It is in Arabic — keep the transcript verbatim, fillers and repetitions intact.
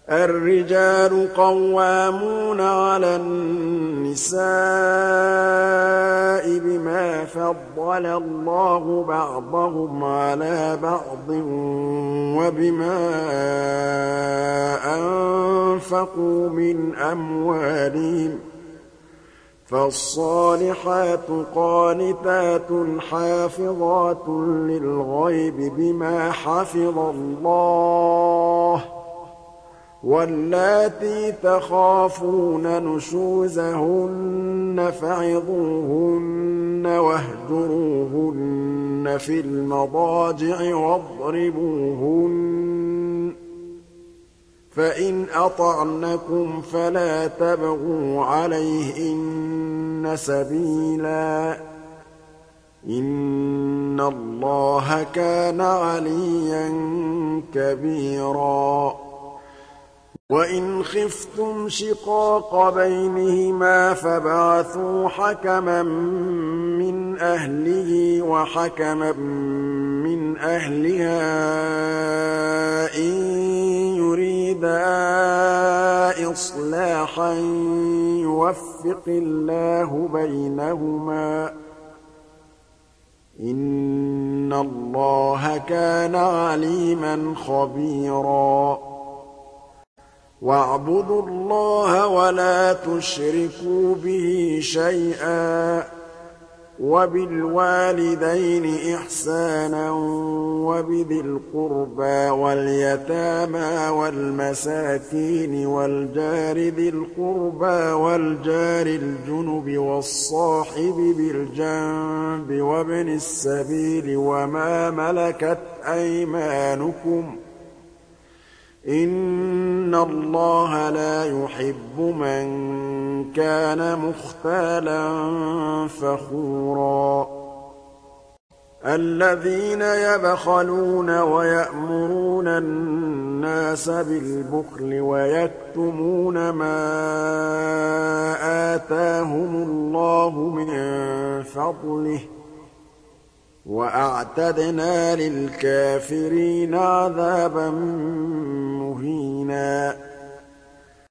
الرجال قوامون على النساء بما فضل الله بعضهم على بعض وبما أنفقوا من أموالهم فالصالحات قانتات حافظات للغيب بما حفظ الله واللاتي تخافون نشوزهن فعظوهن واهجروهن في المضاجع واضربوهن فإن أطعنكم فلا تبغوا عليهن سبيلا إن الله كان عليا كبيرا وإن خفتم شقاق بينهما فابعثوا حكما من أهله وحكما من أهلها إن يريدا إصلاحا يوفق الله بينهما إن الله كان عليما خبيرا واعبدوا الله ولا تشركوا به شيئا وبالوالدين إحسانا وبذي القربى واليتامى والمساكين والجار ذي القربى والجار الجنب والصاحب بالجنب وابن السبيل وما ملكت أيمانكم إن الله لا يحب من كان مختالا فخورا الذين يبخلون ويأمرون الناس بالبخل ويكتمون ما آتاهم الله من فضله وأعتدنا للكافرين عذابا مهينا